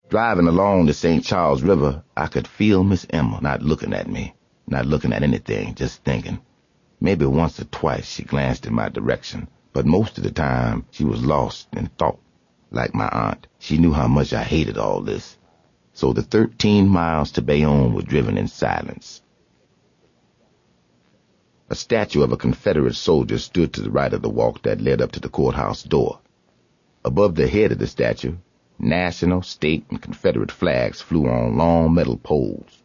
Driving along the St. Charles River, I could feel Miss Emma not looking at me, not looking at anything, just thinking. Maybe once or twice she glanced in my direction, but most of the time she was lost in thought. Like my aunt, she knew how much I hated all this. So the 13 miles to Bayonne were driven in silence. A statue of a Confederate soldier stood to the right of the walk that led up to the courthouse door. Above the head of the statue, national, state, and Confederate flags flew on long metal poles.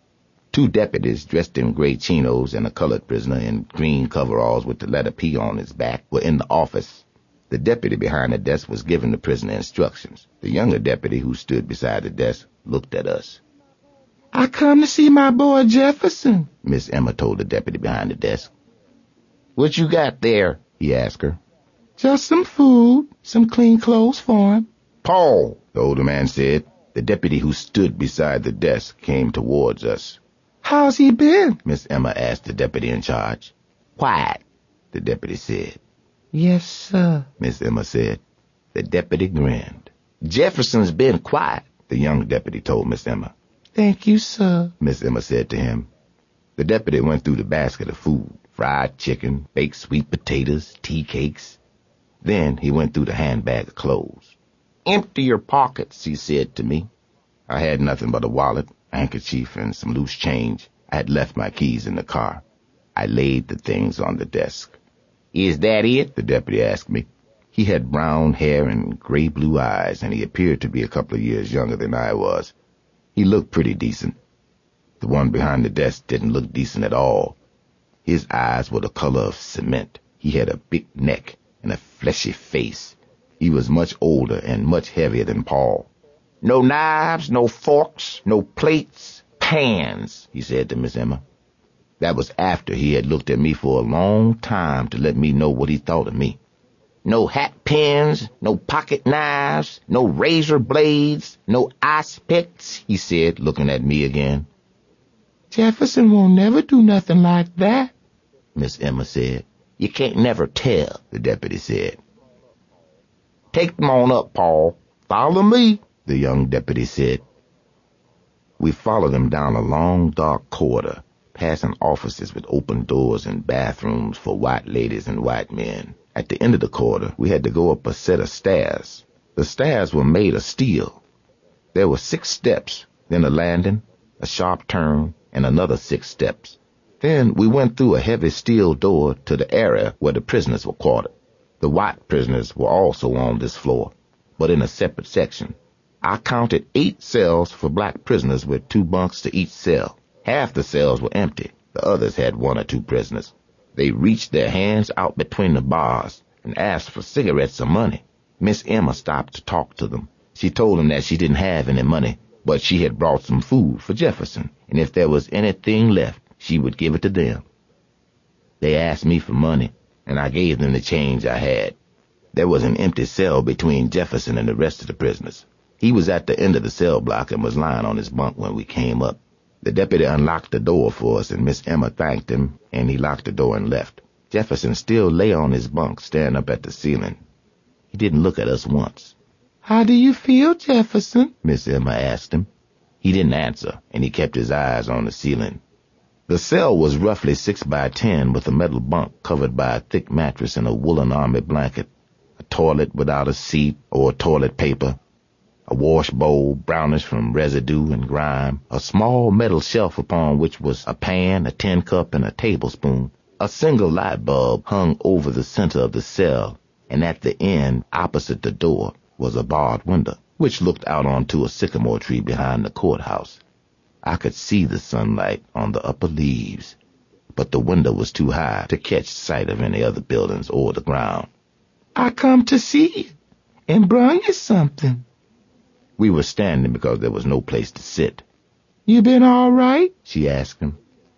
2 deputies dressed in gray chinos and a colored prisoner in green coveralls with the letter P on his back were in the office. The deputy behind the desk was giving the prisoner instructions. The younger deputy who stood beside the desk looked at us. "I come to see my boy Jefferson," Miss Emma told the deputy behind the desk. "What you got there?" he asked her. "Just some food, some clean clothes for him." "Paul," the older man said. The deputy who stood beside the desk came towards us. "How's he been?" Miss Emma asked the deputy in charge. "Quiet," the deputy said. "Yes, sir," Miss Emma said. The deputy grinned. "Jefferson's been quiet," the young deputy told Miss Emma. "Thank you, sir," Miss Emma said to him. The deputy went through the basket of food, fried chicken, baked sweet potatoes, tea cakes. Then he went through the handbag of clothes. "Empty your pockets," he said to me. I had nothing but a wallet, a handkerchief, and some loose change. I had left my keys in the car. I laid the things on the desk. "Is that it?" the deputy asked me. He had brown hair and gray-blue eyes, and he appeared to be a couple of years younger than I was. He looked pretty decent. The one behind the desk didn't look decent at all. His eyes were the color of cement. He had a big neck and a fleshy face. He was much older and much heavier than Paul. "No knives, no forks, no plates, pans," he said to Miss Emma. That was after he had looked at me for a long time to let me know what he thought of me. "No hat pins, no pocket knives, no razor blades, no ice picks," he said, looking at me again. "Jefferson won't never do nothing like that," Miss Emma said. "You can't never tell," the deputy said. "Take them on up, Paul. Follow me," the young deputy said. We followed him down a long, dark corridor, passing offices with open doors and bathrooms for white ladies and white men. At the end of the corridor, we had to go up a set of stairs. The stairs were made of steel. There were 6 steps, then a landing, a sharp turn, and another 6 steps. Then we went through a heavy steel door to the area where the prisoners were quartered. The white prisoners were also on this floor, but in a separate section. I counted 8 cells for black prisoners with 2 bunks to each cell. Half the cells were empty. The others had 1 or 2 prisoners. They reached their hands out between the bars and asked for cigarettes or money. Miss Emma stopped to talk to them. She told them that she didn't have any money, but she had brought some food for Jefferson, and if there was anything left, she would give it to them. They asked me for money, and I gave them the change I had. There was an empty cell between Jefferson and the rest of the prisoners. He was at the end of the cell block and was lying on his bunk when we came up. The deputy unlocked the door for us, and Miss Emma thanked him, and he locked the door and left. Jefferson still lay on his bunk, staring up at the ceiling. He didn't look at us once. "How do you feel, Jefferson?" Miss Emma asked him. He didn't answer, and he kept his eyes on the ceiling. The cell was roughly 6 by 10 with a metal bunk covered by a thick mattress and a woolen army blanket, a toilet without a seat or toilet paper, a wash bowl brownish from residue and grime, a small metal shelf upon which was a pan, a tin cup, and a tablespoon. A single light bulb hung over the center of the cell, and at the end, opposite the door, was a barred window, which looked out onto a sycamore tree behind the courthouse. I could see the sunlight on the upper leaves, but the window was too high to catch sight of any other buildings or the ground. "I come to see you and bring you something." We were standing because there was no place to sit. "You been all right?" she asked him.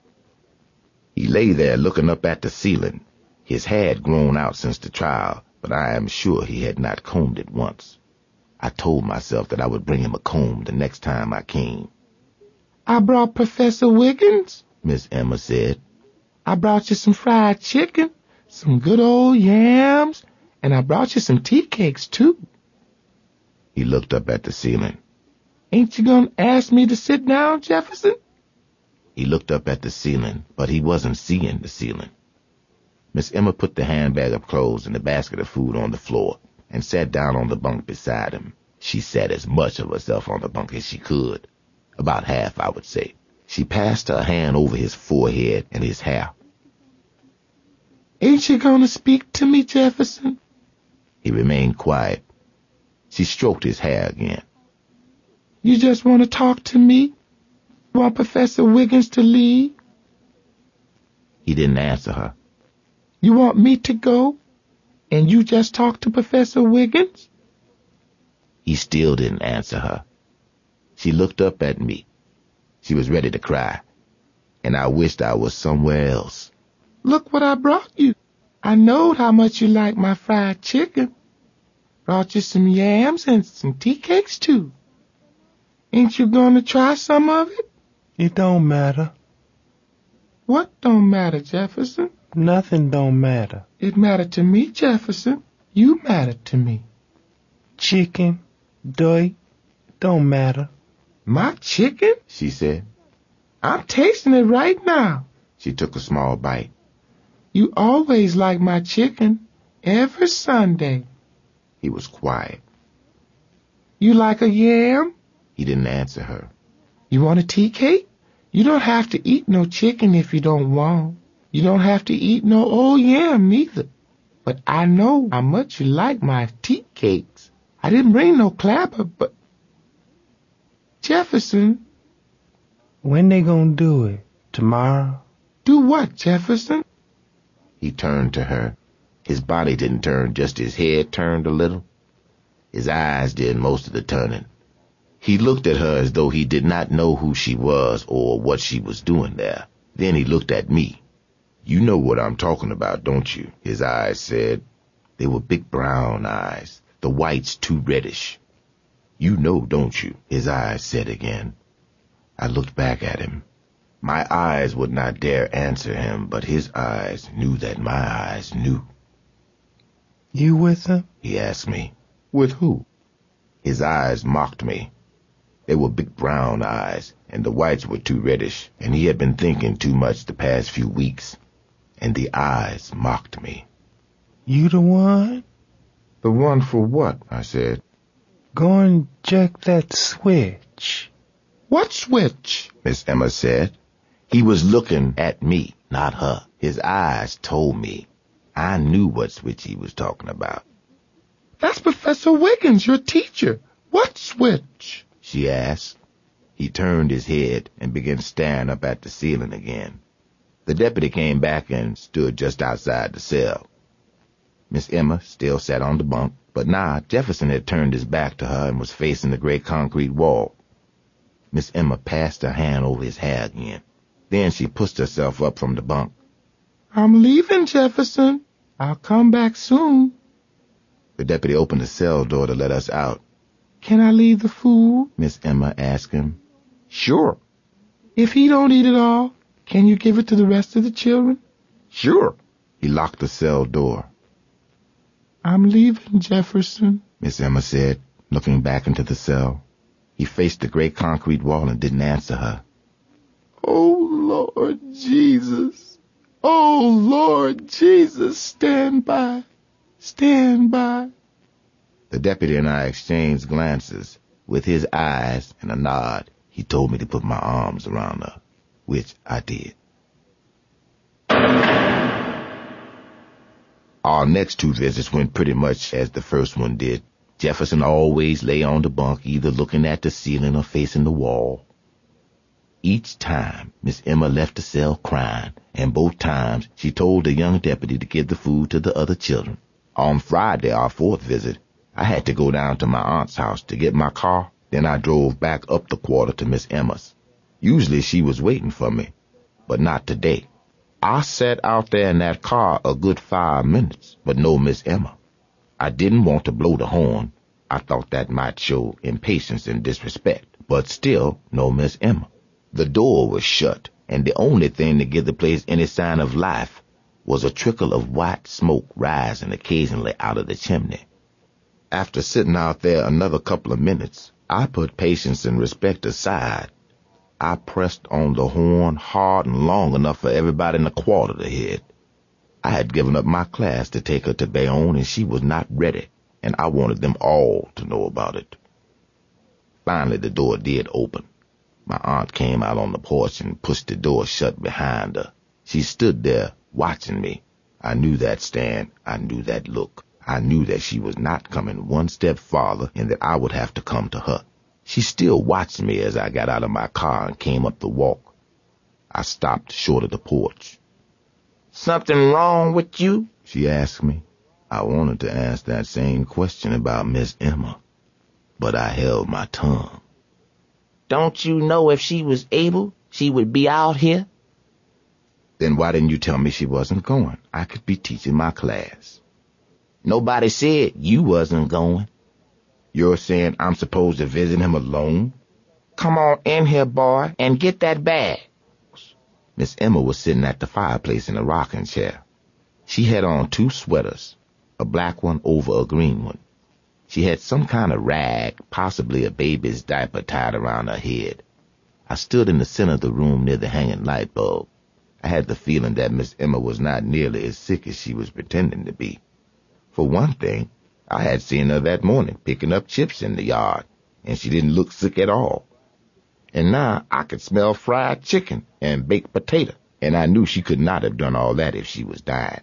He lay there looking up at the ceiling. His hair had grown out since the trial, but I am sure he had not combed it once. I told myself that I would bring him a comb the next time I came. "I brought Professor Wiggins," Miss Emma said. "I brought you some fried chicken, some good old yams, and I brought you some tea cakes, too." He looked up at the ceiling. Ain't you gonna ask me to sit down, Jefferson? He looked up at the ceiling, but he wasn't seeing the ceiling. Miss Emma put the handbag of clothes and the basket of food on the floor and sat down on the bunk beside him. She sat as much of herself on the bunk as she could. About half, I would say. She passed her hand over his forehead and his hair. Ain't you gonna speak to me, Jefferson? He remained quiet. She stroked his hair again. You just want to talk to me? Want Professor Wiggins to leave? He didn't answer her. You want me to go? And you just talk to Professor Wiggins? He still didn't answer her. She looked up at me. She was ready to cry, and I wished I was somewhere else. Look what I brought you. I knowed how much you like my fried chicken. Brought you some yams and some tea cakes, too. Ain't you gonna try some of it? It don't matter. What don't matter, Jefferson? Nothing don't matter. It mattered to me, Jefferson. You mattered to me. Chicken, dirt, don't matter. My chicken? She said. I'm tasting it right now. She took a small bite. You always like my chicken. Every Sunday. He was quiet. You like a yam? He didn't answer her. You want a tea cake? You don't have to eat no chicken if you don't want. You don't have to eat no old yam neither. But I know how much you like my tea cakes. I didn't bring no clapper, but... Jefferson. When they gonna do it? Tomorrow? Do what, Jefferson? He turned to her. His body didn't turn, just his head turned a little. His eyes did most of the turning. He looked at her as though he did not know who she was or what she was doing there. Then he looked at me. You know what I'm talking about, don't you? His eyes said. They were big brown eyes, the whites too reddish. You know, don't you? His eyes said again. I looked back at him. My eyes would not dare answer him, but his eyes knew that my eyes knew. You with him? He asked me. With who? His eyes mocked me. They were big brown eyes, and the whites were too reddish, and he had been thinking too much the past few weeks, and the eyes mocked me. You the one? The one for what? I said. Go and check that switch. What switch? Miss Emma said. He was looking at me, not her. His eyes told me. I knew what switch he was talking about. That's Professor Wiggins, your teacher. What switch? She asked. He turned his head and began staring up at the ceiling again. The deputy came back and stood just outside the cell. Miss Emma still sat on the bunk, but now Jefferson had turned his back to her and was facing the gray concrete wall. Miss Emma passed her hand over his hair again. Then she pushed herself up from the bunk. I'm leaving, Jefferson. I'll come back soon. The deputy opened the cell door to let us out. Can I leave the food? Miss Emma asked him. Sure. If he don't eat it all, can you give it to the rest of the children? Sure. He locked the cell door. I'm leaving, Jefferson, Miss Emma said, looking back into the cell. He faced the gray concrete wall and didn't answer her. Oh, Lord Jesus. Oh, Lord Jesus, stand by. Stand by. The deputy and I exchanged glances. With his eyes and a nod, he told me to put my arms around her, which I did. Our next two visits went pretty much as the first one did. Jefferson always lay on the bunk, either looking at the ceiling or facing the wall. Each time, Miss Emma left the cell crying, and both times she told the young deputy to give the food to the other children. On Friday, our fourth visit, I had to go down to my aunt's house to get my car. Then I drove back up the quarter to Miss Emma's. Usually she was waiting for me, but not today. I sat out there in that car a good 5 minutes, but no Miss Emma. I didn't want to blow the horn. I thought that might show impatience and disrespect, but still no Miss Emma. The door was shut, and the only thing to give the place any sign of life was a trickle of white smoke rising occasionally out of the chimney. After sitting out there another couple of minutes, I put patience and respect aside. I pressed on the horn hard and long enough for everybody in the quarter to hear it. I had given up my class to take her to Bayonne, and she was not ready, and I wanted them all to know about it. Finally, the door did open. My aunt came out on the porch and pushed the door shut behind her. She stood there, watching me. I knew that stand. I knew that look. I knew that she was not coming one step farther and that I would have to come to her. She still watched me as I got out of my car and came up the walk. I stopped short of the porch. "Something wrong with you?" she asked me. I wanted to ask that same question about Miss Emma, but I held my tongue. "Don't you know if she was able, she would be out here?" "Then why didn't you tell me she wasn't going? I could be teaching my class." "Nobody said you wasn't going." "You're saying I'm supposed to visit him alone?" "Come on in here, boy, and get that bag." Miss Emma was sitting at the fireplace in a rocking chair. She had on 2 sweaters, a black one over a green one. She had some kind of rag, possibly a baby's diaper, tied around her head. I stood in the center of the room near the hanging light bulb. I had the feeling that Miss Emma was not nearly as sick as she was pretending to be. For one thing, I had seen her that morning picking up chips in the yard, and she didn't look sick at all. And now I could smell fried chicken and baked potato, and I knew she could not have done all that if she was dying.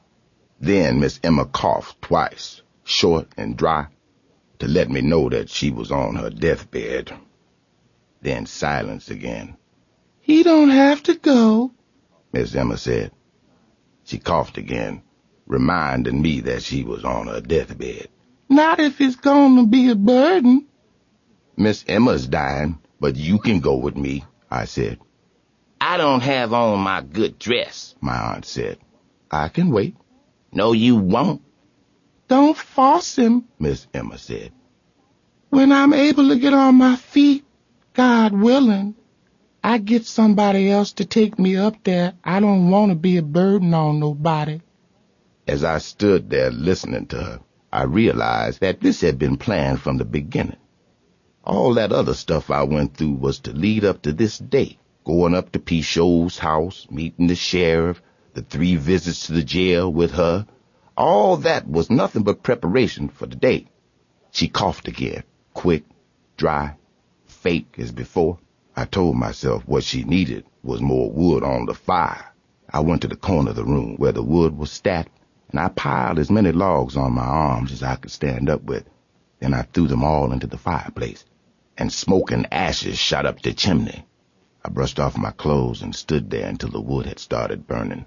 Then Miss Emma coughed twice, short and dry, to let me know that she was on her deathbed. Then silence again. "He don't have to go," Miss Emma said. She coughed again, reminding me that she was on her deathbed. "Not if it's going to be a burden." "Miss Emma's dying, but you can go with me," I said. "I don't have on my good dress," my aunt said. "I can wait." "No, you won't." "Don't force him," Miss Emma said. "When I'm able to get on my feet, God willing, I get somebody else to take me up there. I don't want to be a burden on nobody." As I stood there listening to her, I realized that this had been planned from the beginning. All that other stuff I went through was to lead up to this day, going up to Pichot's house, meeting the sheriff, the 3 visits to the jail with her. All that was nothing but preparation for the day. She coughed again, quick, dry, fake as before. I told myself what she needed was more wood on the fire. I went to the corner of the room where the wood was stacked, and I piled as many logs on my arms as I could stand up with. Then I threw them all into the fireplace, and smoke and ashes shot up the chimney. I brushed off my clothes and stood there until the wood had started burning.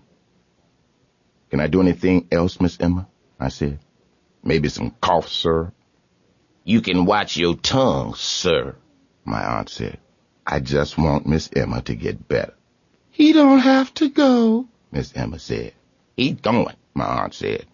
"Can I do anything else, Miss Emma?" I said. "Maybe some cough syrup?" "You can watch your tongue, sir," my aunt said. "I just want Miss Emma to get better." "He don't have to go," Miss Emma said. "He's going," my aunt said.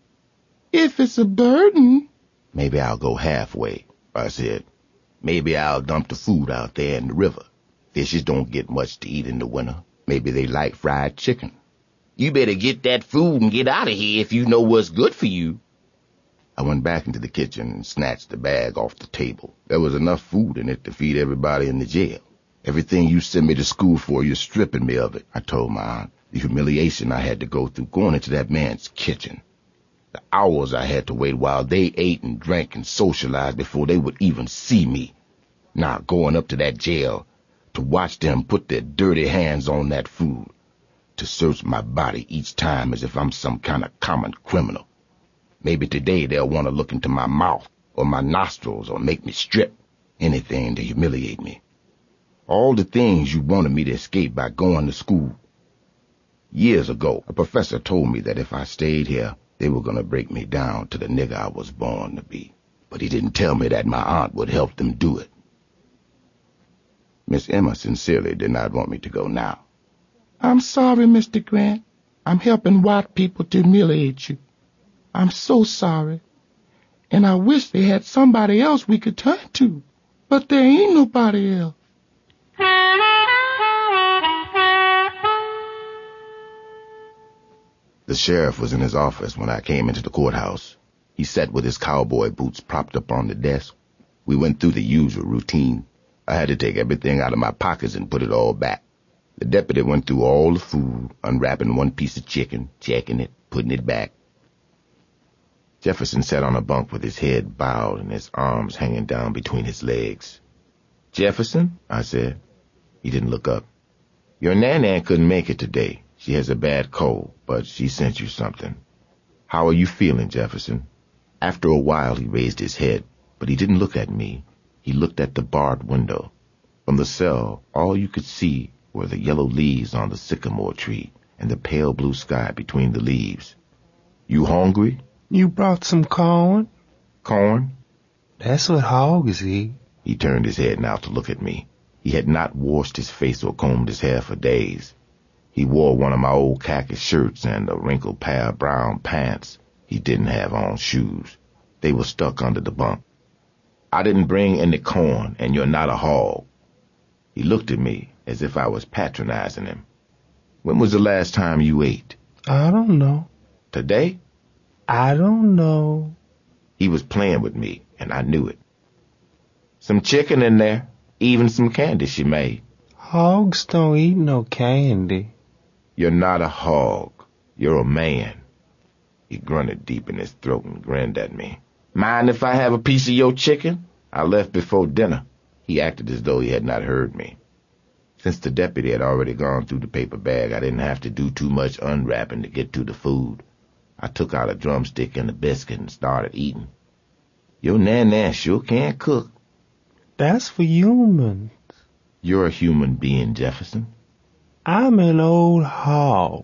"If it's a burden." "Maybe I'll go halfway," I said. "Maybe I'll dump the food out there in the river. Fishes don't get much to eat in the winter. Maybe they like fried chicken." "You better get that food and get out of here if you know what's good for you." I went back into the kitchen and snatched the bag off the table. There was enough food in it to feed everybody in the jail. "Everything you sent me to school for, you're stripping me of it," I told my aunt. The humiliation I had to go through going into that man's kitchen. The hours I had to wait while they ate and drank and socialized before they would even see me. Now going up to that jail to watch them put their dirty hands on that food, to search my body each time as if I'm some kind of common criminal. Maybe today they'll want to look into my mouth or my nostrils or make me strip. Anything to humiliate me. All the things you wanted me to escape by going to school. Years ago, a professor told me that if I stayed here, they were going to break me down to the nigger I was born to be. But he didn't tell me that my aunt would help them do it. Miss Emma sincerely did not want me to go now. "I'm sorry, Mr. Grant. I'm helping white people to humiliate you. I'm so sorry. And I wish they had somebody else we could turn to. But there ain't nobody else." The sheriff was in his office when I came into the courthouse. He sat with his cowboy boots propped up on the desk. We went through the usual routine. I had to take everything out of my pockets and put it all back. The deputy went through all the food, unwrapping one piece of chicken, checking it, putting it back. Jefferson sat on a bunk with his head bowed and his arms hanging down between his legs. "Jefferson," I said. He didn't look up. "Your Nan couldn't make it today. She has a bad cold, but she sent you something. How are you feeling, Jefferson?" After a while he raised his head, but he didn't look at me. He looked at the barred window. From the cell, all you could see were the yellow leaves on the sycamore tree and the pale blue sky between the leaves. "You hungry?" You brought some corn? "Corn?" That's what hogs eat. He turned his head now to look at me. He had not washed his face or combed his hair for days. He wore one of my old khaki shirts and a wrinkled pair of brown pants. He didn't have on shoes. They were stuck under the bunk. "I didn't bring any corn, and you're not a hog." He looked at me as if I was patronizing him. "When was the last time you ate?" I don't know. "Today?" I don't know. He was playing with me, and I knew it. "Some chicken in there, even some candy she made." Hogs don't eat no candy. "You're not a hog. You're a man." He grunted deep in his throat and grinned at me. "Mind if I have a piece of your chicken? I left before dinner." He acted as though he had not heard me. Since the deputy had already gone through the paper bag, I didn't have to do too much unwrapping to get to the food. I took out a drumstick and a biscuit and started eating. "Your Nan sure can't cook." That's for humans. "You're a human being, Jefferson." I'm an old hog.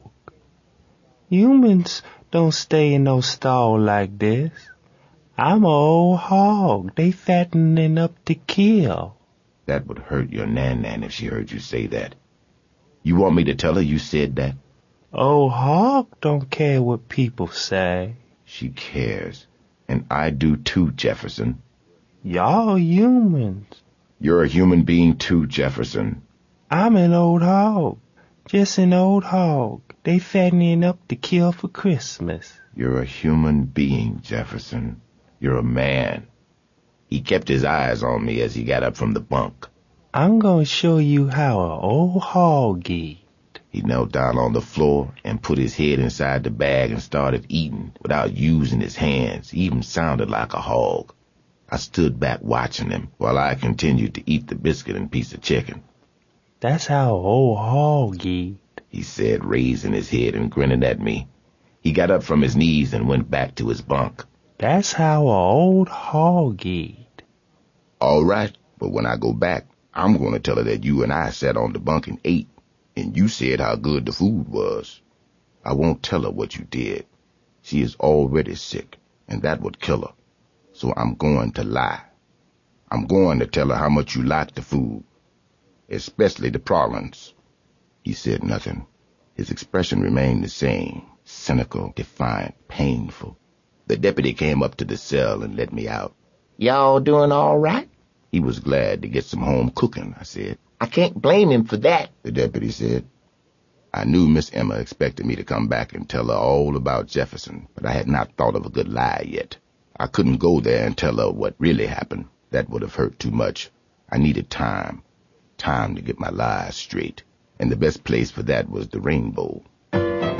Humans don't stay in no stall like this. I'm an old hog. They fattening up to kill. That would hurt your Nan if she heard you say that. You want me to tell her you said that? Old hog don't care what people say. She cares. And I do too, Jefferson. Y'all humans. You're a human being too, Jefferson. I'm an old hog. Just an old hog. They fattening up to kill for Christmas. You're a human being, Jefferson. You're a man. He kept his eyes on me as he got up from the bunk. I'm gonna show you how an old hog eat. He knelt down on the floor and put his head inside the bag and started eating without using his hands. He even sounded like a hog. I stood back watching him while I continued to eat the biscuit and piece of chicken. That's how an old hog eat, he said, raising his head and grinning at me. He got up from his knees and went back to his bunk. That's how an old hog eat. All right, but when I go back, I'm going to tell her that you and I sat on the bunk and ate, and you said how good the food was. I won't tell her what you did. She is already sick, and that would kill her. So I'm going to lie. I'm going to tell her how much you liked the food, especially the prawns. He said nothing. His expression remained the same, cynical, defiant, painful. The deputy came up to the cell and let me out. "Y'all doing all right?" He was glad to get some home cooking, I said. "I can't blame him for that," the deputy said. I knew Miss Emma expected me to come back and tell her all about Jefferson, but I had not thought of a good lie yet. I couldn't go there and tell her what really happened. That would have hurt too much. I needed time to get my lies straight, and the best place for that was the Rainbow. I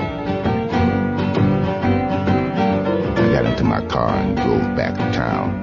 got into my car and drove back to town.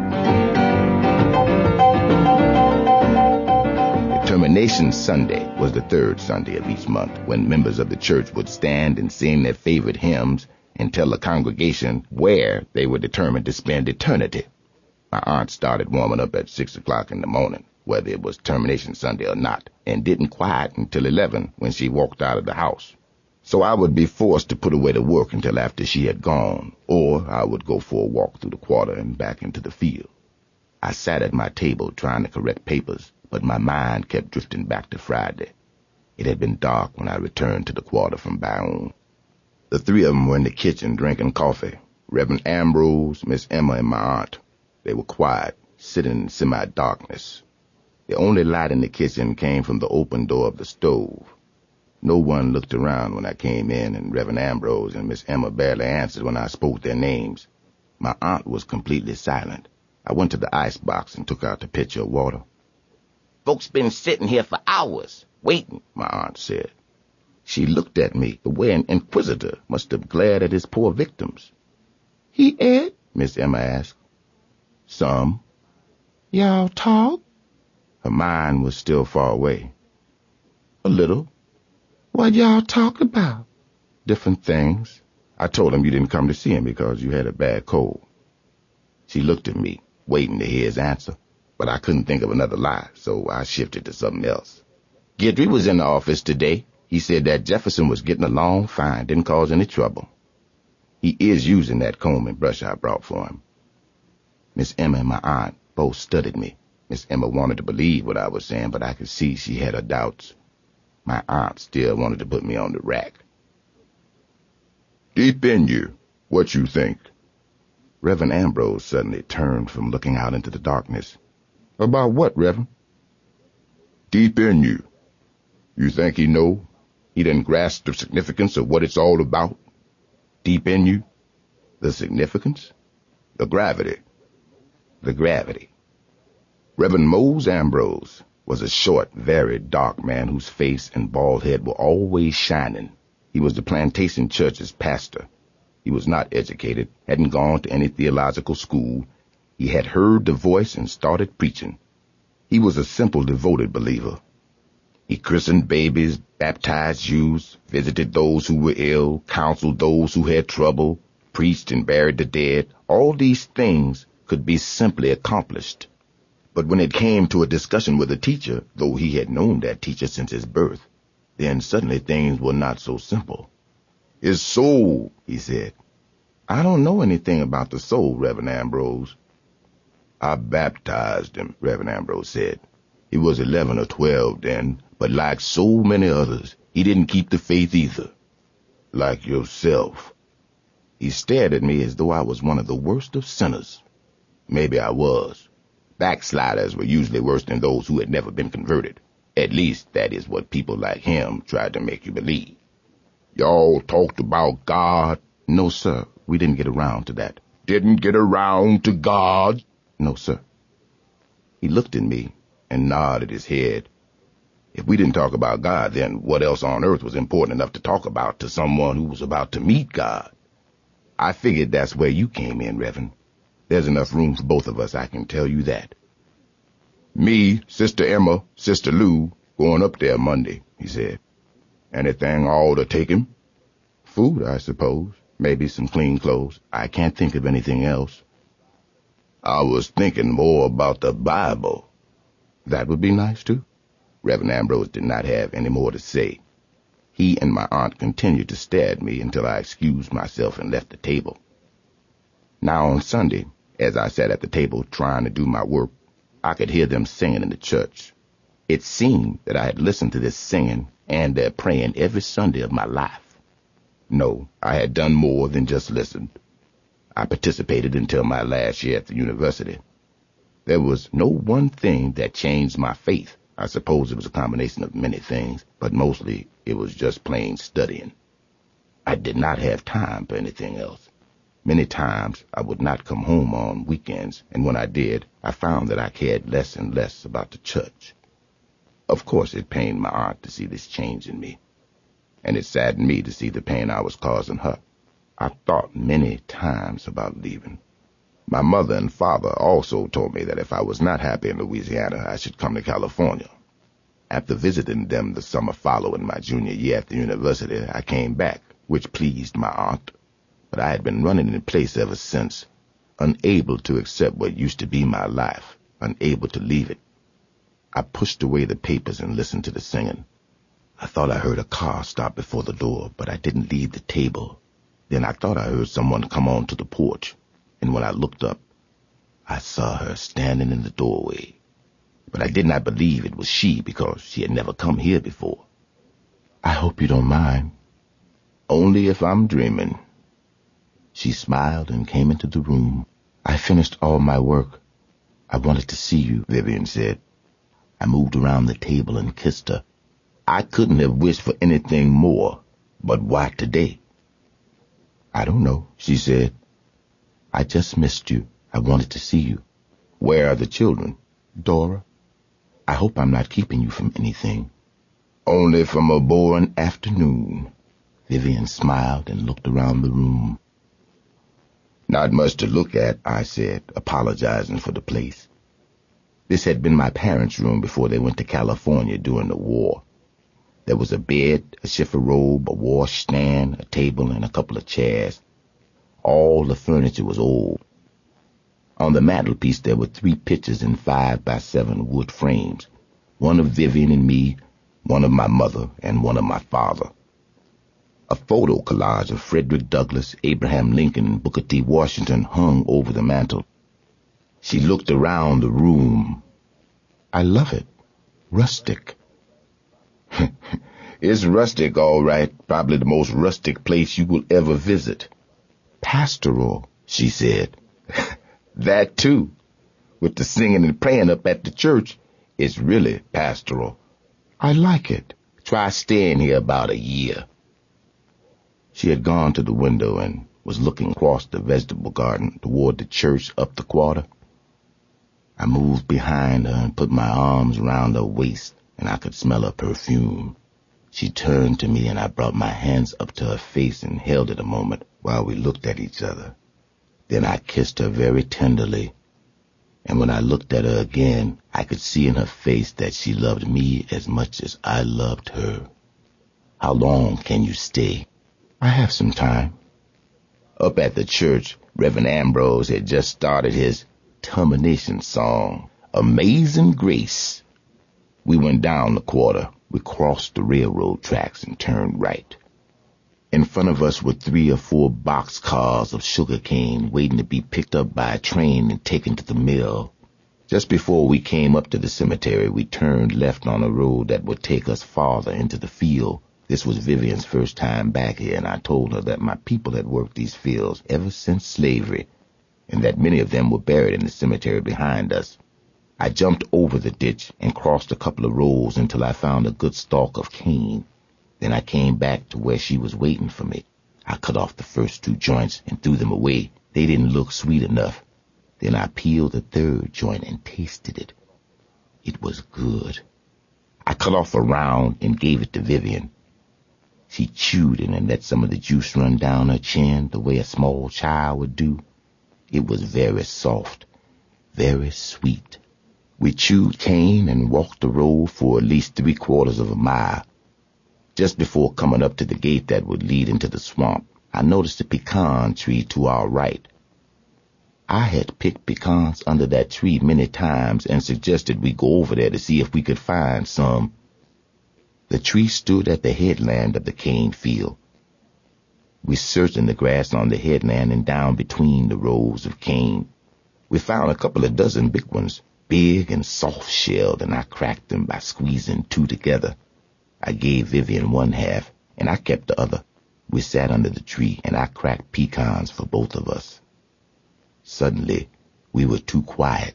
Termination Sunday was the third Sunday of each month, when members of the church would stand and sing their favorite hymns and tell the congregation where they were determined to spend eternity. My aunt started warming up at 6 o'clock in the morning, whether it was Termination Sunday or not, and didn't quiet until 11 when she walked out of the house. So I would be forced to put away the work until after she had gone, or I would go for a walk through the quarter and back into the field. I sat at my table trying to correct papers, but my mind kept drifting back to Friday. It had been dark when I returned to the quarter from Bayonne. The three of them were in the kitchen drinking coffee. Reverend Ambrose, Miss Emma, and my aunt. They were quiet, sitting in semi-darkness. The only light in the kitchen came from the open door of the stove. No one looked around when I came in, and Reverend Ambrose and Miss Emma barely answered when I spoke their names. My aunt was completely silent. I went to the icebox and took out the pitcher of water. Folks been sitting here for hours, waiting, my aunt said. She looked at me the way an inquisitor must have glared at his poor victims. He ate? Miss Emma asked. Some. Y'all talk? Her mind was still far away. A little. What y'all talk about? Different things. I told him you didn't come to see him because you had a bad cold. She looked at me, waiting to hear his answer, but I couldn't think of another lie, so I shifted to something else. Guidry was in the office today. He said that Jefferson was getting along fine, didn't cause any trouble. He is using that comb and brush I brought for him. Miss Emma and my aunt both studied me. Miss Emma wanted to believe what I was saying, but I could see she had her doubts. My aunt still wanted to put me on the rack. Deep in you, what you think? Reverend Ambrose suddenly turned from looking out into the darkness. About what, Reverend? Deep in you. You think he know? He didn't grasp the significance of what it's all about? Deep in you? The significance? The gravity. The gravity. Reverend Mose Ambrose was a short, very dark man whose face and bald head were always shining. He was the plantation church's pastor. He was not educated, hadn't gone to any theological school. He had heard the voice and started preaching. He was a simple, devoted believer. He christened babies, baptized Jews, visited those who were ill, counseled those who had trouble, preached and buried the dead. All these things could be simply accomplished. But when it came to a discussion with a teacher, though he had known that teacher since his birth, then suddenly things were not so simple. His soul, he said. I don't know anything about the soul, Reverend Ambrose. I baptized him, Reverend Ambrose said. He was 11 or 12 then, but like so many others, he didn't keep the faith either. Like yourself. He stared at me as though I was one of the worst of sinners. Maybe I was. Backsliders were usually worse than those who had never been converted. At least that is what people like him tried to make you believe. Y'all talked about God? No, sir. We didn't get around to that. Didn't get around to God? No, sir. He looked at me and nodded his head. If we didn't talk about God, then what else on earth was important enough to talk about to someone who was about to meet God? I figured that's where you came in, Reverend. There's enough room for both of us, I can tell you that. Me, Sister Emma, Sister Lou, going up there Monday, he said. Anything all to take him? Food, I suppose. Maybe some clean clothes. I can't think of anything else. I was thinking more about the Bible. That would be nice, too. Reverend Ambrose did not have any more to say. He and my aunt continued to stare at me until I excused myself and left the table. Now on Sunday, as I sat at the table trying to do my work, I could hear them singing in the church. It seemed that I had listened to this singing and their praying every Sunday of my life. No, I had done more than just listened. I participated until my last year at the university. There was no one thing that changed my faith. I suppose it was a combination of many things, but mostly it was just plain studying. I did not have time for anything else. Many times I would not come home on weekends, and when I did, I found that I cared less and less about the church. Of course, it pained my aunt to see this change in me, and it saddened me to see the pain I was causing her. I thought many times about leaving. My mother and father also told me that if I was not happy in Louisiana, I should come to California. After visiting them the summer following my junior year at the university, I came back, which pleased my aunt. But I had been running in place ever since, unable to accept what used to be my life, unable to leave it. I pushed away the papers and listened to the singing. I thought I heard a car stop before the door, but I didn't leave the table. Then I thought I heard someone come onto the porch, and when I looked up, I saw her standing in the doorway. But I did not believe it was she because she had never come here before. I hope you don't mind. Only if I'm dreaming. She smiled and came into the room. I finished all my work. I wanted to see you, Vivian said. I moved around the table and kissed her. I couldn't have wished for anything more, but why today? I don't know, she said. I just missed you. I wanted to see you. Where are the children? Dora, I hope I'm not keeping you from anything. Only from a boring afternoon. Vivian smiled and looked around the room. Not much to look at, I said, apologizing for the place. This had been my parents' room before they went to California during the war. There was a bed, a chifforobe, a washstand, a table, and a couple of chairs. All the furniture was old. On the mantelpiece there were 3 pictures in 5x7 wood frames, one of Vivian and me, one of my mother, and one of my father. A photo collage of Frederick Douglass, Abraham Lincoln, and Booker T. Washington hung over the mantel. She looked around the room. I love it. Rustic. It's rustic, all right. Probably the most rustic place you will ever visit. Pastoral, she said. That too. With the singing and praying up at the church, it's really pastoral. I like it. Try staying here about a year. She had gone to the window and was looking across the vegetable garden toward the church up the quarter. I moved behind her and put my arms around her waist, and I could smell her perfume. She turned to me, and I brought my hands up to her face and held it a moment while we looked at each other. Then I kissed her very tenderly, and when I looked at her again, I could see in her face that she loved me as much as I loved her. How long can you stay? I have some time. Up at the church, Reverend Ambrose had just started his termination song, Amazing Grace. We went down the quarter. We crossed the railroad tracks and turned right. In front of us were 3 or 4 boxcars of sugar cane waiting to be picked up by a train and taken to the mill. Just before we came up to the cemetery, we turned left on a road that would take us farther into the field. This was Vivian's first time back here, and I told her that my people had worked these fields ever since slavery, and that many of them were buried in the cemetery behind us. I jumped over the ditch and crossed a couple of rows until I found a good stalk of cane. Then I came back to where she was waiting for me. I cut off the first 2 joints and threw them away. They didn't look sweet enough. Then I peeled the 3rd joint and tasted it. It was good. I cut off a round and gave it to Vivian. She chewed it and let some of the juice run down her chin the way a small child would do. It was very soft, very sweet. We chewed cane and walked the road for at least 3/4 of a mile. Just before coming up to the gate that would lead into the swamp, I noticed a pecan tree to our right. I had picked pecans under that tree many times and suggested we go over there to see if we could find some. The tree stood at the headland of the cane field. We searched in the grass on the headland and down between the rows of cane. We found a couple of dozen big ones, big and soft-shelled, and I cracked them by squeezing 2 together. I gave Vivian 1/2, and I kept the other. We sat under the tree, and I cracked pecans for both of us. Suddenly, we were too quiet.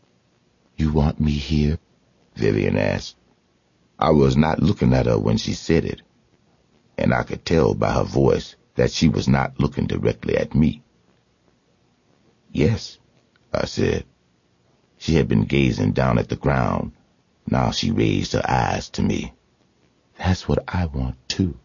You want me here? Vivian asked. I was not looking at her when she said it, and I could tell by her voice that she was not looking directly at me. Yes, I said. She had been gazing down at the ground. Now she raised her eyes to me. That's what I want too.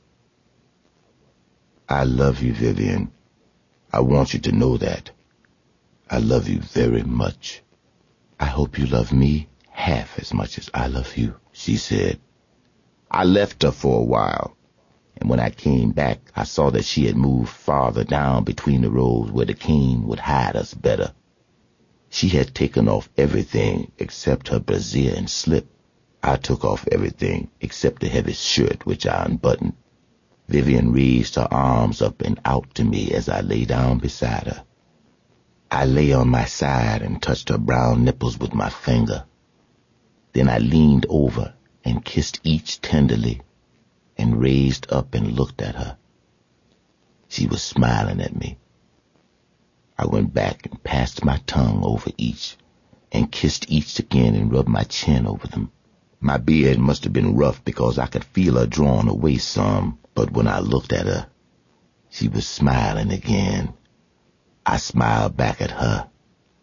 I love you, Vivian. I want you to know that. I love you very much. I hope you love me half as much as I love you, she said. I left her for a while, and when I came back, I saw that she had moved farther down between the rows where the cane would hide us better. She had taken off everything except her brassiere and slip. I took off everything except the heavy shirt, which I unbuttoned. Vivian raised her arms up and out to me as I lay down beside her. I lay on my side and touched her brown nipples with my finger. Then I leaned over and kissed each tenderly and raised up and looked at her. She was smiling at me. I went back and passed my tongue over each and kissed each again and rubbed my chin over them. My beard must have been rough because I could feel her drawing away some, but when I looked at her, she was smiling again. I smiled back at her.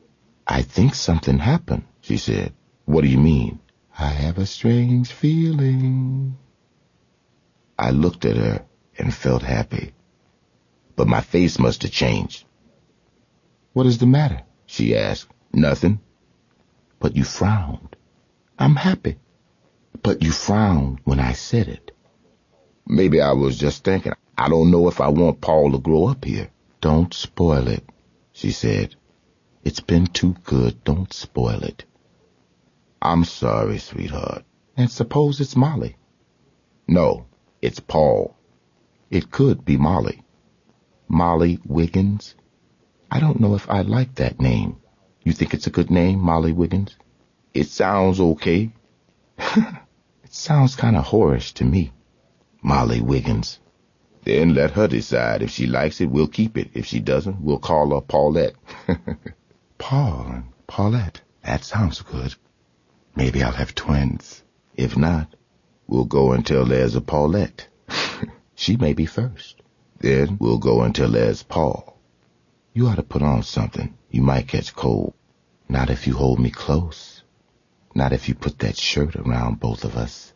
I think something happened, she said. What do you mean? I have a strange feeling. I looked at her and felt happy, but my face must have changed. What is the matter? She asked. Nothing. But you frowned. I'm happy. But you frowned when I said it. Maybe I was just thinking. I don't know if I want Paul to grow up here. Don't spoil it, she said. It's been too good. Don't spoil it. I'm sorry, sweetheart. And suppose it's Molly. No, it's Paul. It could be Molly. Molly Wiggins. I don't know if I like that name. You think it's a good name, Molly Wiggins? It sounds okay. It sounds kind of whorish to me. Molly Wiggins. Then let her decide. If she likes it, we'll keep it. If she doesn't, we'll call her Paulette. Paul and Paulette. That sounds good. Maybe I'll have twins. If not, we'll go until there's a Paulette. She may be first. Then we'll go until there's Paul. You ought to put on something. You might catch cold. Not if you hold me close. Not if you put that shirt around both of us.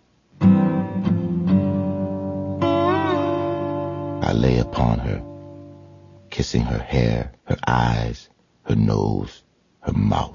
I lay upon her, kissing her hair, her eyes, her nose, her mouth.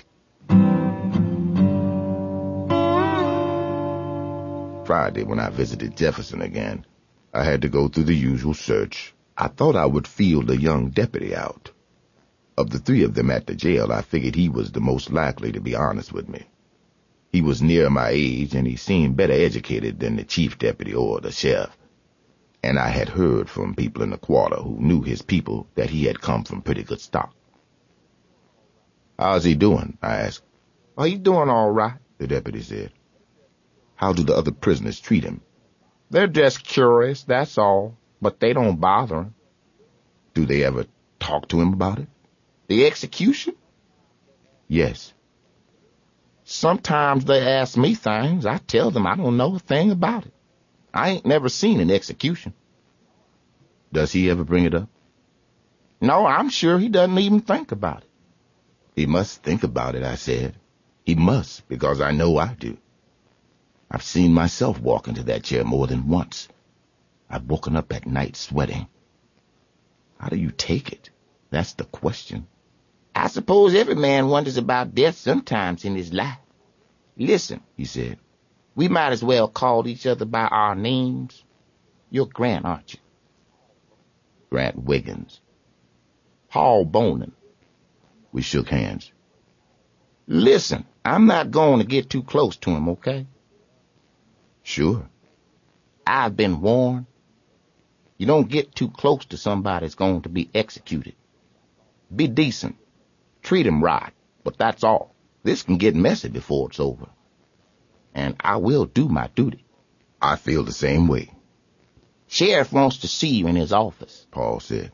Friday, when I visited Jefferson again, I had to go through the usual search. I thought I would feel the young deputy out. Of the three of them at the jail, I figured he was the most likely to be honest with me. He was near my age, and he seemed better educated than the chief deputy or the sheriff. And I had heard from people in the quarter who knew his people that he had come from pretty good stock. How's he doing? I asked. Oh, he's doing all right, the deputy said. How do the other prisoners treat him? They're just curious, that's all, but they don't bother him. Do they ever talk to him about it? The execution? Yes. Sometimes they ask me things. I tell them I don't know a thing about it. I ain't never seen an execution. Does he ever bring it up? No, I'm sure he doesn't even think about it. He must think about it, I said. He must, because I know I do. I've seen myself walk into that chair more than once. I've woken up at night sweating. How do you take it? That's the question. I suppose every man wonders about death sometimes in his life. Listen, he said, we might as well call each other by our names. You're Grant, aren't you? Grant Wiggins. Paul Bonin. We shook hands. Listen, I'm not going to get too close to him, okay? Sure. I've been warned. You don't get too close to somebody that's going to be executed. Be decent. Treat him right, but that's all. This can get messy before it's over. And I will do my duty. I feel the same way. Sheriff wants to see you in his office, Paul said.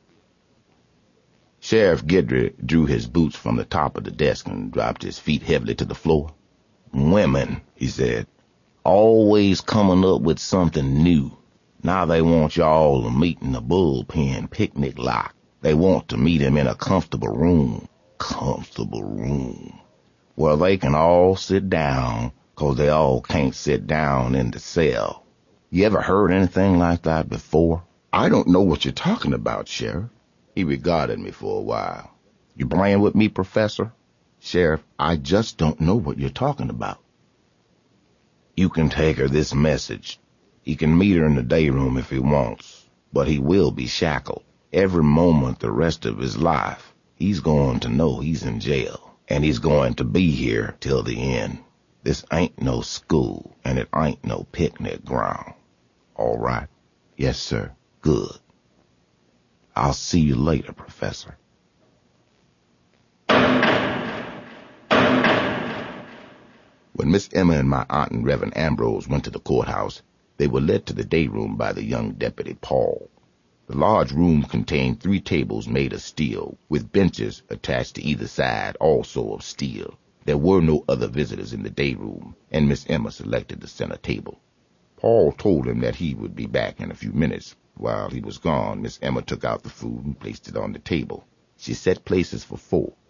Sheriff Guidry drew his boots from the top of the desk and dropped his feet heavily to the floor. Women, he said, always coming up with something new. Now they want y'all to meet in the bullpen picnic lot. They want to meet him in a comfortable room, where they can all sit down, 'cause they all can't sit down in the cell. You ever heard anything like that before? I don't know what you're talking about, Sheriff. He regarded me for a while. You playing with me, Professor? Sheriff, I just don't know what you're talking about. You can take her this message. He can meet her in the day room if he wants, but he will be shackled. Every moment the rest of his life, he's going to know he's in jail, and he's going to be here till the end. This ain't no school, and it ain't no picnic ground. All right? Yes, sir. Good. I'll see you later, Professor. When Miss Emma and my aunt and Reverend Ambrose went to the courthouse, they were led to the day room by the young deputy, Paul. The large room contained 3 tables made of steel, with benches attached to either side, also of steel. There were no other visitors in the day room, and Miss Emma selected the center table. Paul told him that he would be back in a few minutes. While he was gone, Miss Emma took out the food and placed it on the table. She set places for 4,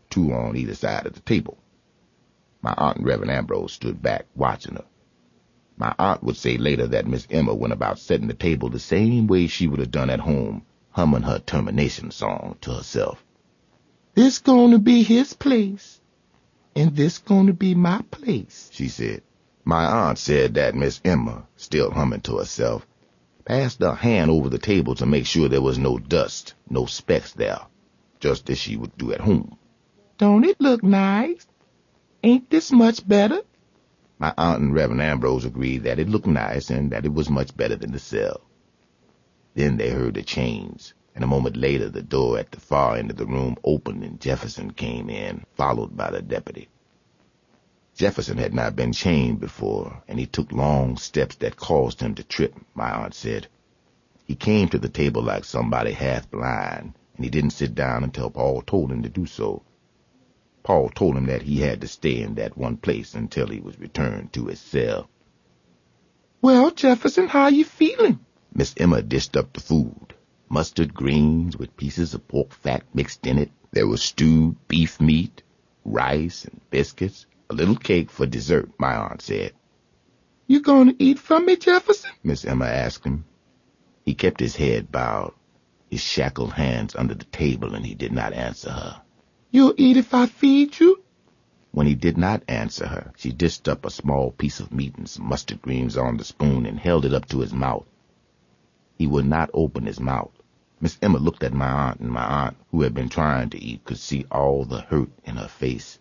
two on either side of the table. My aunt and Reverend Ambrose stood back, watching her. My aunt would say later that Miss Emma went about setting the table the same way she would have done at home, humming her termination song to herself. "This gonna be his place, and this gonna be my place," she said. My aunt said that Miss Emma, still humming to herself, passed her hand over the table to make sure there was no dust, no specks there, just as she would do at home. "Don't it look nice? Ain't this much better?" My aunt and Reverend Ambrose agreed that it looked nice and that it was much better than the cell. Then they heard the chains, and a moment later the door at the far end of the room opened and Jefferson came in, followed by the deputy. Jefferson had not been chained before, and he took long steps that caused him to trip, my aunt said. He came to the table like somebody half blind, and he didn't sit down until Paul told him to do so. Paul told him that he had to stay in that one place until he was returned to his cell. "Well, Jefferson, how you feeling?" Miss Emma dished up the food. Mustard greens with pieces of pork fat mixed in it. There was stewed beef meat, rice and biscuits, a little cake for dessert, my aunt said. "You gonna eat from me, Jefferson?" Miss Emma asked him. He kept his head bowed, his shackled hands under the table, and he did not answer her. "You'll eat if I feed you?" When he did not answer her, she dished up a small piece of meat and some mustard greens on the spoon and held it up to his mouth. He would not open his mouth. Miss Emma looked at my aunt, and my aunt, who had been trying to eat, could see all the hurt in her face.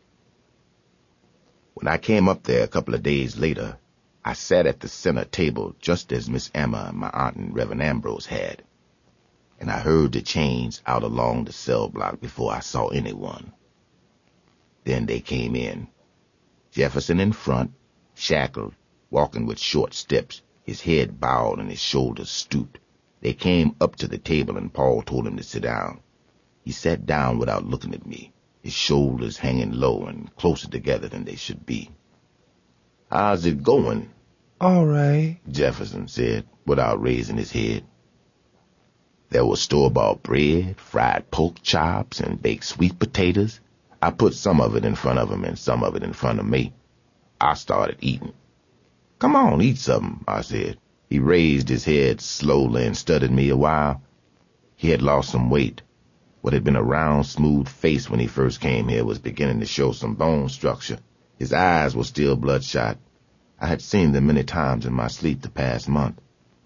When I came up there a couple of days later, I sat at the center table just as Miss Emma and my aunt and Reverend Ambrose had, and I heard the chains out along the cell block before I saw anyone. Then they came in. Jefferson in front, shackled, walking with short steps, his head bowed and his shoulders stooped. They came up to the table and Paul told him to sit down. He sat down without looking at me, his shoulders hanging low and closer together than they should be. "How's it going?" "All right," Jefferson said, without raising his head. There was store-bought bread, fried pork chops, and baked sweet potatoes. I put some of it in front of him and some of it in front of me. I started eating. "Come on, eat something," I said. He raised his head slowly and studied me a while. He had lost some weight. What had been a round, smooth face when he first came here was beginning to show some bone structure. His eyes were still bloodshot. I had seen them many times in my sleep the past month.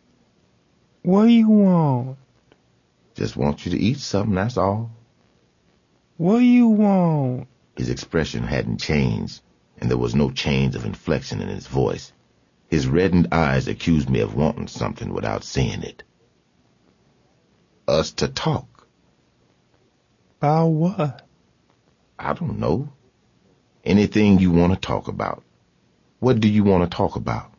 "What you want?" "Just want you to eat something, that's all." "What you want?" His expression hadn't changed, and there was no change of inflection in his voice. His reddened eyes accused me of wanting something without saying it. "Us to talk." "About what?" "I don't know. Anything you want to talk about. What do you want to talk about?"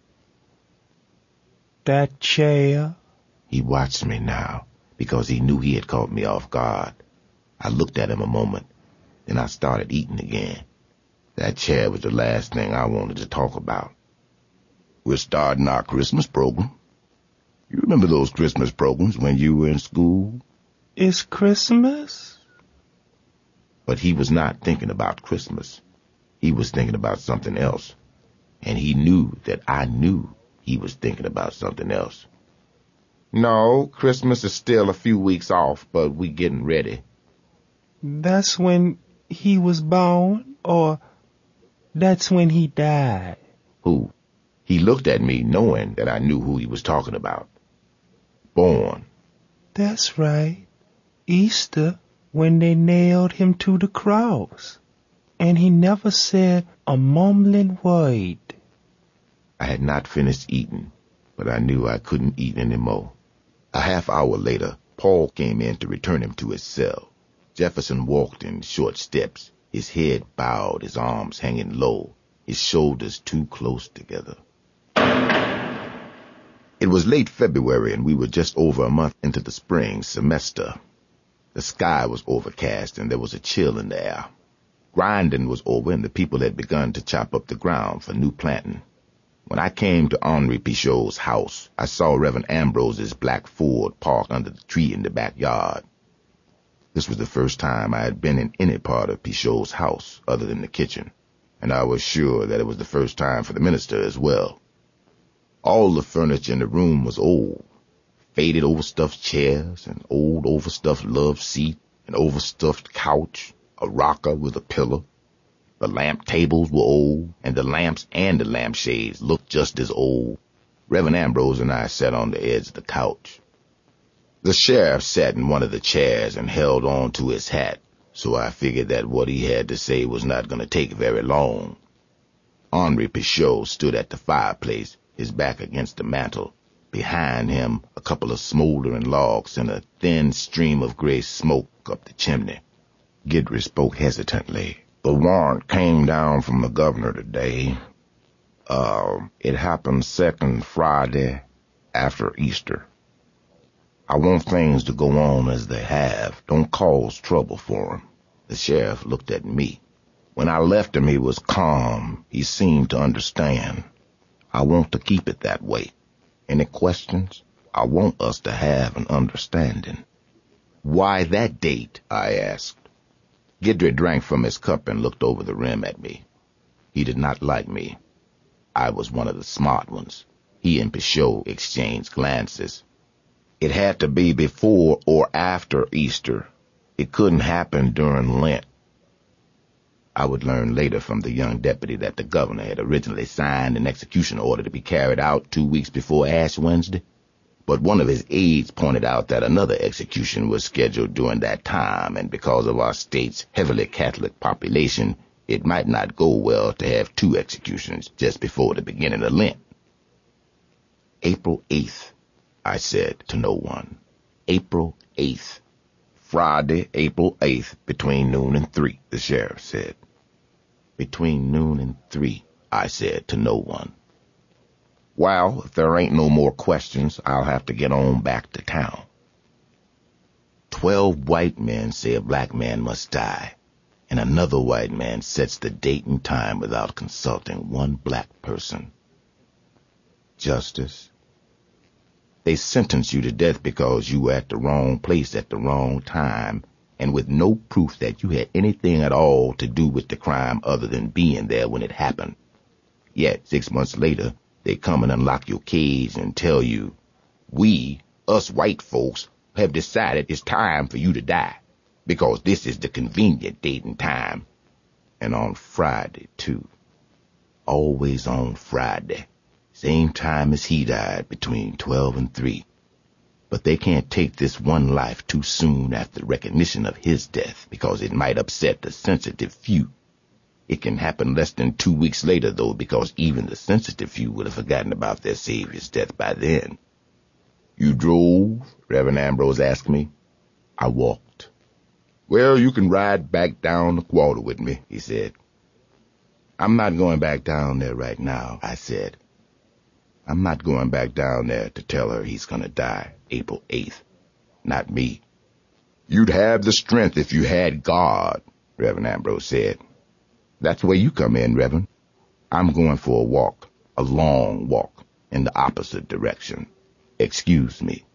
"That chair." He watched me now, because he knew he had caught me off guard. I looked at him a moment, then I started eating again. That chair was the last thing I wanted to talk about. "We're starting our Christmas program. You remember those Christmas programs when you were in school?" "It's Christmas?" But he was not thinking about Christmas. He was thinking about something else. And he knew that I knew he was thinking about something else. "No, Christmas is still a few weeks off, but we getting ready." "That's when he was born, or that's when he died?" "Who?" He looked at me knowing that I knew who he was talking about. "Born." "That's right. Easter, when they nailed him to the cross. And he never said a mumbling word." I had not finished eating, but I knew I couldn't eat any more. A half hour later, Paul came in to return him to his cell. Jefferson walked in short steps, his head bowed, his arms hanging low, his shoulders too close together. It was late February, and we were just over a month into the spring semester. The sky was overcast, and there was a chill in the air. Grinding was over, and the people had begun to chop up the ground for new planting. When I came to Henri Pichot's house, I saw Reverend Ambrose's black Ford parked under the tree in the backyard. This was the first time I had been in any part of Pichot's house other than the kitchen, and I was sure that it was the first time for the minister as well. All the furniture in the room was old. Faded overstuffed chairs, an old overstuffed love seat, an overstuffed couch, a rocker with a pillow. The lamp tables were old, and the lamps and the lampshades looked just as old. Reverend Ambrose and I sat on the edge of the couch. The sheriff sat in one of the chairs and held on to his hat, so I figured that what he had to say was not going to take very long. Henri Pichot stood at the fireplace, his back against the mantel. Behind him, a couple of smoldering logs sent a thin stream of gray smoke up the chimney. Guidry spoke hesitantly. The warrant came down from the governor today. It happened second Friday after Easter. I want things to go on as they have. Don't cause trouble for him. The sheriff looked at me. When I left him, he was calm. He seemed to understand. I want to keep it that way. Any questions? I want us to have an understanding. Why that date? I asked. Guidry drank from his cup and looked over the rim at me. He did not like me. I was one of the smart ones. He and Pichot exchanged glances. It had to be before or after Easter. It couldn't happen during Lent. I would learn later from the young deputy that the governor had originally signed an execution order to be carried out 2 weeks before Ash Wednesday. But one of his aides pointed out that another execution was scheduled during that time, and because of our state's heavily Catholic population, it might not go well to have 2 executions just before the beginning of Lent. April 8th, I said to no one. April 8th. Friday, April 8th, between noon and 3, the sheriff said. Between noon and 3, I said to no one. Well, if there ain't no more questions, I'll have to get on back to town. 12 white men say a black man must die, and another white man sets the date and time without consulting one black person. Justice. They sentence you to death because you were at the wrong place at the wrong time, and with no proof that you had anything at all to do with the crime other than being there when it happened. Yet 6 months later, they come and unlock your cage and tell you, we, us white folks, have decided it's time for you to die, because this is the convenient date and time. And on Friday, too. Always on Friday. Same time as he died, between 12 and 3. But they can't take this one life too soon after recognition of his death, because it might upset the sensitive few. It can happen less than 2 weeks later, though, because even the sensitive few would have forgotten about their Savior's death by then. You drove? Reverend Ambrose asked me. I walked. Well, you can ride back down the quarter with me, he said. I'm not going back down there right now, I said. I'm not going back down there to tell her he's going to die April 8th. Not me. You'd have the strength if you had God, Reverend Ambrose said. That's where you come in, Reverend. I'm going for a walk, a long walk, in the opposite direction. Excuse me.